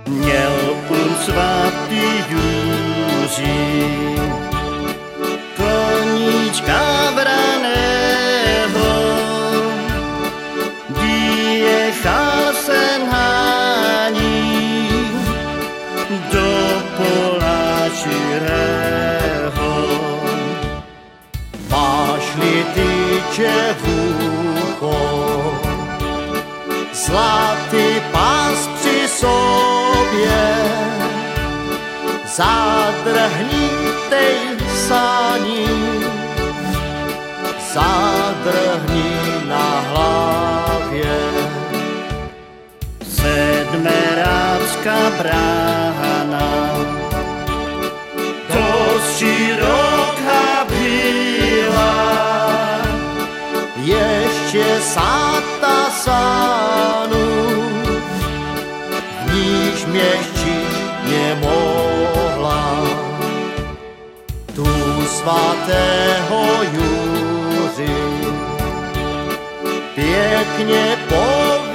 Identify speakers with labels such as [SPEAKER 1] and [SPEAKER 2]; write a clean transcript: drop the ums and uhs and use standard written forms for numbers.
[SPEAKER 1] měl svatý Juří koníčka vraného, vyjechal se na ní do pola širého. Máš-li ty děvůcho zlatý pás při sobě, zadrhni tej sání, zadrhni na hlavě. Sedmerácká brána dost široká byla, ještě sáta sánu, v níž měščit nemohla. Tu svatého Juři pěkně